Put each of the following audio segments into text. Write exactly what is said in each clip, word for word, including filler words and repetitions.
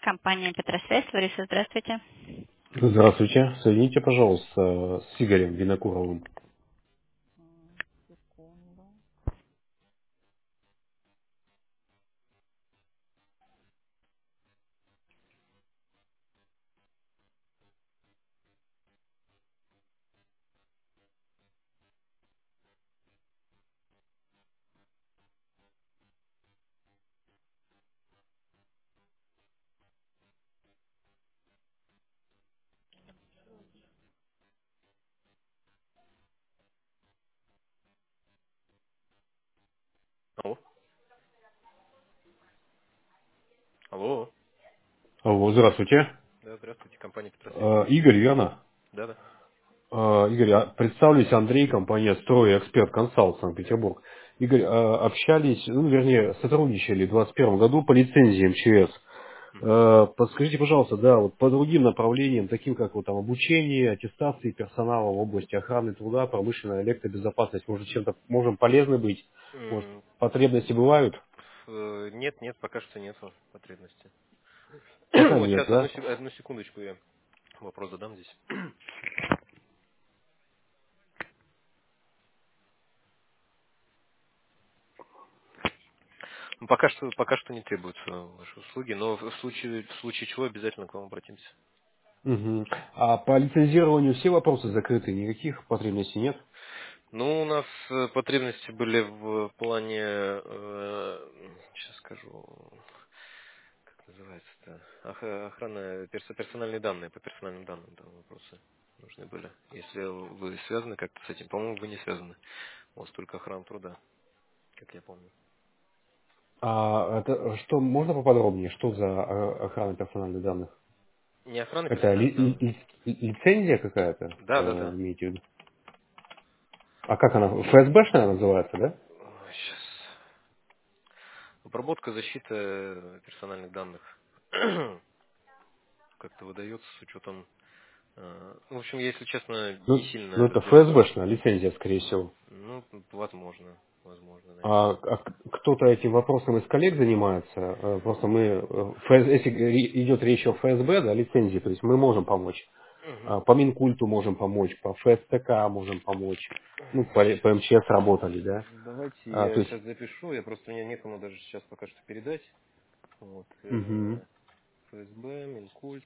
Компания Петросвязь, Лариса, здравствуйте. Здравствуйте. Соедините, пожалуйста, с Игорем Винокуровым. Секунду. Алло. Алло. Алло, здравствуйте. Да, здравствуйте, компания Петросвязь. Э, Игорь, верно? Да, да. Э, Игорь, а представлюсь, Андрей, компания «Строй Эксперт Консалт», Санкт-Петербург. Игорь, э, общались, ну, вернее, сотрудничали в двадцать первом году по лицензии МЧС. Мгм. Э, Подскажите, пожалуйста, да, вот по другим направлениям, таким как вот там обучение, аттестации персонала в области охраны труда, промышленная электробезопасность, может, чем-то можем полезны быть? Может, М, потребности бывают? э, Нет, нет, пока что нет потребности. Пока Вот нет, сейчас одну, да? сек- одну секундочку я вопрос задам здесь. Ну, пока что, пока что не требуются ваши услуги, но в случае, в случае чего обязательно к вам обратимся. Мгм. А по лицензированию все вопросы закрыты, никаких потребностей нет? Ну, у нас э, потребности были в плане, сейчас скажу, как называется-то, Ох- охрана, перс- персональные данные, по персональным данным там вопросы нужны были. Если вы связаны как-то с этим, по-моему, вы не связаны. У вас только охрана труда, как я помню. А это что, можно поподробнее, что за э, охрана персональных данных? Не охрана Это ли- персональных ли- данных? ли- лицензия какая-то, э, Да, да, да. имеете в виду? А как она, ФСБшная называется, да? Сейчас. Обработка, защита э, персональных данных как-то выдается с учетом... э, ну, в общем, я, если честно, не Ну, ну сильно это разбираюсь. ФСБшная лицензия, скорее всего. Ну, возможно, возможно, А, наверное. а кто-то этим вопросом из коллег занимается? Э, Просто мы, э, ФС если ре- идет речь о ФСБ, да, лицензии, то есть мы можем помочь. Мгм. А, По Минкульту можем помочь, по ФСТК можем помочь. Ну, по, по МЧС работали, да. Давайте А, то я есть, сейчас запишу, я просто мне некому даже сейчас пока что передать. Вот, мгм. э, ФСБ, Минкульт.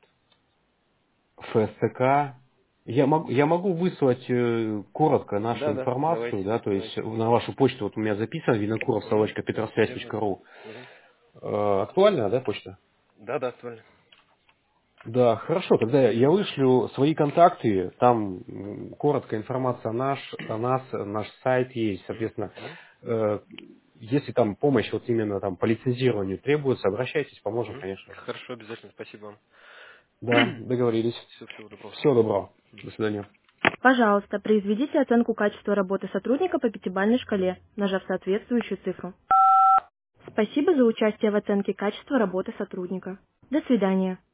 ФСТК. Я, мог- я могу выслать э, коротко нашу Да, да, информацию, давайте, да, то есть давайте. на вашу почту вот у меня записан винокуров Угу. собачка Верно, петросвязь точка верно. ру. Мгм. Э, Актуальная, да, почта? Да, да, актуально. Да, хорошо, тогда я вышлю свои контакты, там м, короткая информация о, наш, о нас, наш сайт есть, Мгм. соответственно, Мгм. э, если там помощь вот именно там по лицензированию требуется, обращайтесь, поможем, Мгм. конечно же. Хорошо, обязательно, спасибо вам. Да, договорились. Всего, всего доброго. Всего доброго. До свидания. Пожалуйста, произведите оценку качества работы сотрудника по пятибалльной шкале, нажав соответствующую цифру. Спасибо за участие в оценке качества работы сотрудника. До свидания.